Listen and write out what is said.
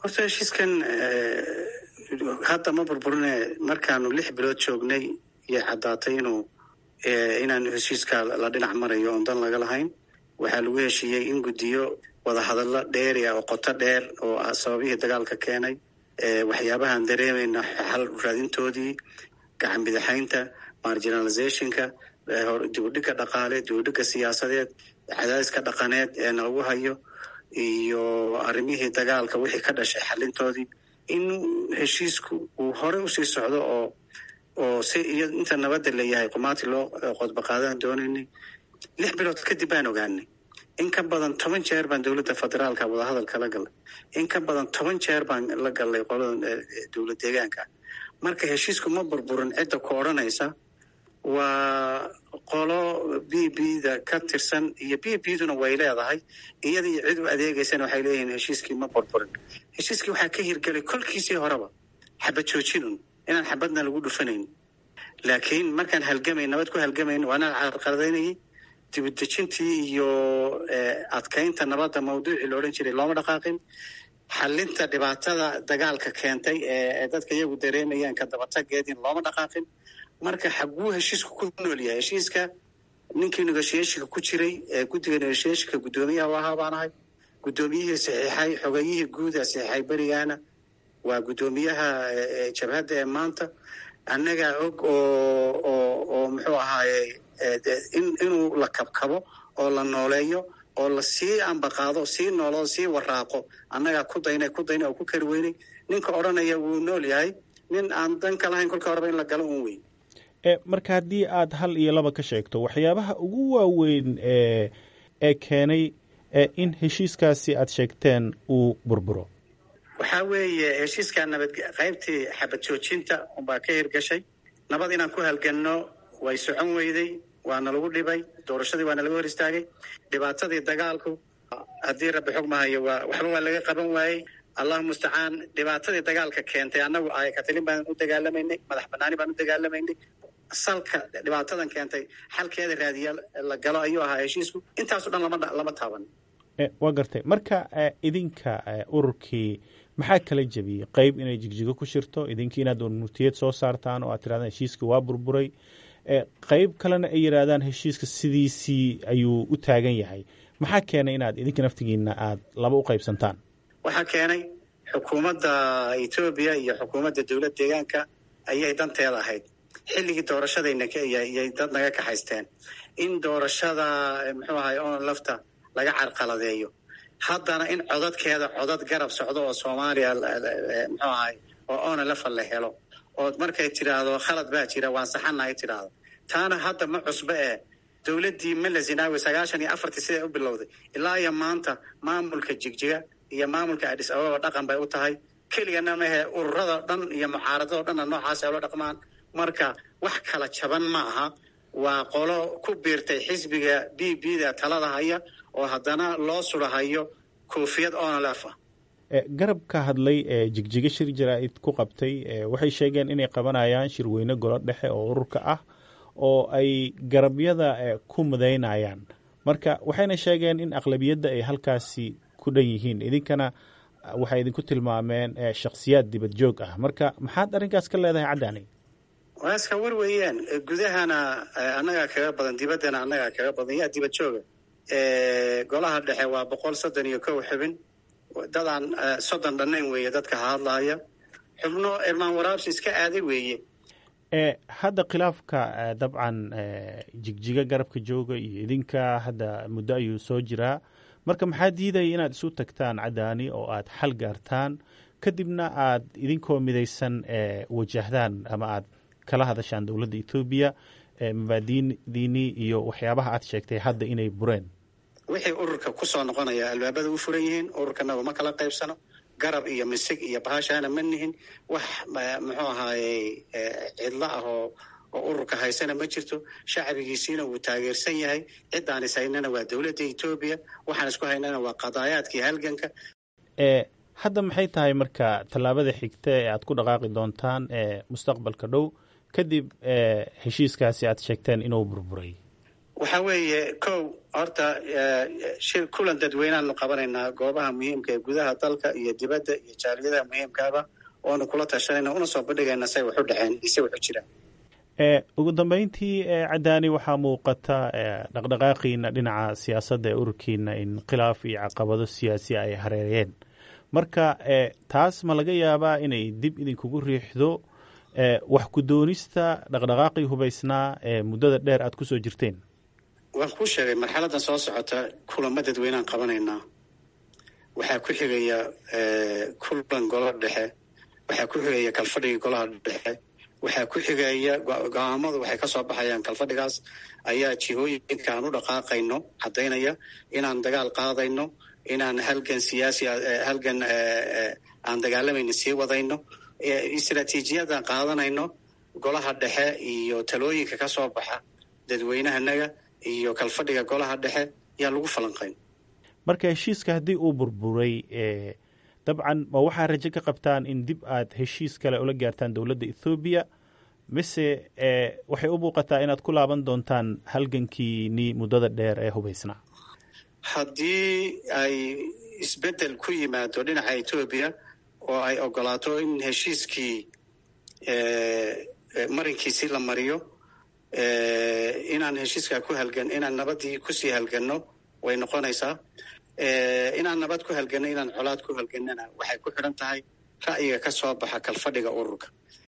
horta heshiiskan hadda ma burburine markaanu 6 bilood joognay iyo caddaatay inaan heshiiska la dhinac marayo oon dan laga lahayn. waxaa lagu heshiiyey in guddiyo wadahadallo dheeri ah oo qoto dheer oo sababihii dagaalka keenay, waxyaabahaan dareemayna xal raadintoodii, gacan bidixaynta, marginalizationka, dibudhigga dhaqaale, dibudhigga siyaasadeed, cadaadiska dhaqaneed ee nalagu hayo, iyo arrimihii dagaalka wixii ka dhashay xalintoodii, in heshiisku uu hore usii socdo oo si iyo inta nabadda leeyahay qumaati loo qodba qaadaan doonaynay. 6 bilood kadib baan ogaanay in ka badan 10 jeer baan dowladda federaalka wadahadalka la galay, in ka badan 10 jeer baan la galay qolada dowlad deegaanka. marka heshiisku ma burburin. cidda ku odhanaysa waa qolo BB-da ka tirsan, iyo BB-duna way leedahay iyada iyo cid u adeegaysana waxay leeyihiin heshiiskii ma burburin. heshiiskii waxaa ka hirgelay kolkiisii horeba xabad joojinun, inaan xabadna lagu dhufanayn. laakiin markaan nabad ku halgamayn waanaan carqaladaynayay. dibudejintii iyo adkaynta nabadda mawduucii la odhan jiray looma dhaqaaqin. xalinta dhibaatada dagaalka keentay ee dadka iyagu dareemayaan ka dabatageedin looma dhaqaaqin. marka xaguu heshiisku ku nool yahay? heshiiska ninkii negotiationka ku jiray ee guddiga negotiationka guddoomiyaha u ahaa baan ahay. guddoomiyihii saxiixay, xogayihii guuda saxiixay berigaana waa guddoomiyaha jabhadda ee maanta. annagaa og oo muxuu ahaaye inuu la kabkabo oo la nooleeyo oo la sii ambaqaado, sii nooloo, sii waraaqo. annagaa ku dayna oo ku kari weynay. ninka odhanaya wuu nool yahay nin aan dan ka lahayn kolka horeba in la galo un weyn. marka haddii aad hal iyo laba ka sheegto waxyaabaha ugu waaweyn ee keenay in heshiiskaasi aad sheegteen uu burburo. waxaa weeye heshiiskaa qaybtii xabad joojinta unbaa ka hirgashay. nabad inaan ku halganno way socon weyday, waana lagu dhibay. doorashadii waana laga hor istaagay. dhibaatadii dagaalku haddii rabbi xog mahayo waxba waa laga qaban waayey. allahu mustacaan. dhibaatadii dagaalka keentay annagu katalin baan u dagaalamaynay, madax banaani baan u dagaalamaynay. salka dhibaatadan keentay xalkeeda raadiya la galo ayuu ahaa heshiisku. intaaso dhan lama taaban. waa gartay. marka idinka ururkii maxaa kala jebiyey? qayb inay jigjigo ku shirto, idinkii inaad murtiyad soo saartaan oo aad tirahdaan heshiiskii waa burburay, qayb kalena ay yidhaahdaan heshiiska sidiisii ayuu u taagan yahay. maxaa keenay inaad idinka naftigiina aad laba u qaybsantaan? waxaa keenay xukuumadda Ethiopia iyo xukuumadda dowlad deegaanka ayay danteeda ahayd. xilligii doorashadayna ayay dad naga kaxaysteen in doorashada muxuu ahay oon lafta laga carqaladeeyo. haddana in codad garab socdo oo Soomaaliya muxuu ahay oo oona lafa la helo, oo markay tiraahdo khalad baa jira waan saxanahay tiraahdo. taana hadda ma cusba dowladdii Mala Zinaawi 94 siday u bilowday ilaa iyo maanta maamulka Jigjiga iyo maamulka Addis Ababa dhaqan bay u tahay. keligana ma ahe ururada dhan iyo mucaaradada dhan noocaas ay la dhaqmaan. marka wax kala jaban ma aha. waa qolo ku biirtay xisbiga BB-da talada haya oo haddana loo sulahayo koofiyad oonalaf ah. garab ka hadlay jigjiga shir jaraa'id ku qabtay waxay sheegeen inay qabanayaan shirweyne golo dhexe oo ururka ah oo ay garabyada ku mudaynayaan. marka waxayna sheegeen in aqlabiyadda ay halkaasi ku dhan yihiin. idinkana waxay idinku tilmaameen shakhsiyaad dibad joog ah. marka maxaad arrinkaas ka leedahay caddaani? waa iska war weeyaan. gudahana annagaa kaga badan, dibaddana annagaa kaga badan. yaa dibad jooga? golaha dhexe waa 131 xubin. dadaan 30 dhannayn weeye dadka hadlaaya. xubno irmaan waraabsi iska aaday weeye. hadda khilaafka dabcan jigjiga garabka jooga iyo idinka hadda muddo ayuu soo jiraa. marka maxaa diidaya inaad isu tagtaan caddaani oo aad xal gaartaan, kadibna aad idinkoo midaysan wajahdaan ama aad kala hadashaan dowladda Ethiopia mabaadi'diinii iyo waxyaabaha aad sheegtay hadda inay bureen? wixii ururka ku soo noqonaya albaabada u furan yihiin. ururkanagu ma kala qaybsano. garab iyo misig iyo bahashaana ma nihin. wax muxuu ahaaye cidlo ah oo ururka haysana ma jirto. shacbigiisiina wuu taageersan yahay. ciddaan is haynana waa dowladda Ethiopia. waxaan isku haynana waa qadaayaadkii halganka. hadda maxay tahay marka tallaabada xigta ee aad ku dhaqaaqi doontaan mustaqbalka dhow kadib heshiiskaasi aad sheegteen inuu burburay? waxa weeye kow horta shir kulan dadweyneaanu qabanaynaa goobaha muhiimka ee gudaha dalka iyo dibadda iyo jaaliyadaha muhiimkaaba oonu kula tashanayna una soo bandhigayna say wax u dhexeen ise wax u jiraan. ugu dambeyntii cadaani waxaa muuqata dhaqdhaqaaqiina dhinaca siyaasadda ee ururkiina in khilaaf iyo caqabado siyaasi ay hareereen. marka taas ma laga yaabaa inay dib idinkugu riixdo wax ku doonista dhaqdhaqaaqii hubaysnaa ee muddada dheer aad ku soo jirteen? waan kuu sheegay marxaladan soo socota kulamo dadweyneaan qabanaynaa. waxaa ku xigaya kulan golo dhexe, waxaa ku xigaya kalfadhigii golaha dhexe, waxaa ku xigaya go-aamadu waxay ka soo baxayaan kalfadhigaas ayaa jihooyinka aan u dhaqaaqayno caddaynaya inaan dagaal qaadayno, inaan halgan siyaasi halgan aan dagaalamayno sii wadayno, istaraatiijiyadaan qaadanayno golaha dhexe iyo talooyinka ka soo baxa dadweynahanaga iyo kalfadhiga golaha dhexe yaa lagu falanqayn. marka heshiiska haddii uu burburay dabcan ma waxaa rajo ka qabtaan in dib aad heshiis kale ula gaartaan dowladda ethoobiya, mise waxay u muuqataa inaad ku laaban doontaan halgankiinii muddada dheer ee hubaysnaa? haddii ay isbeddel ku yimaado dhinaca etoobiya oo ay ogolaato in heshiiskii marinkiisii la mariyo, inaan heshiiskaa ku inaan nabadii kusii halganno way noqonaysaa. inaan nabad ku halganno, inaan colaad ku halgannana waxay ku xidhan tahay ra'yiga ka soo baxa kalfadhiga ururka.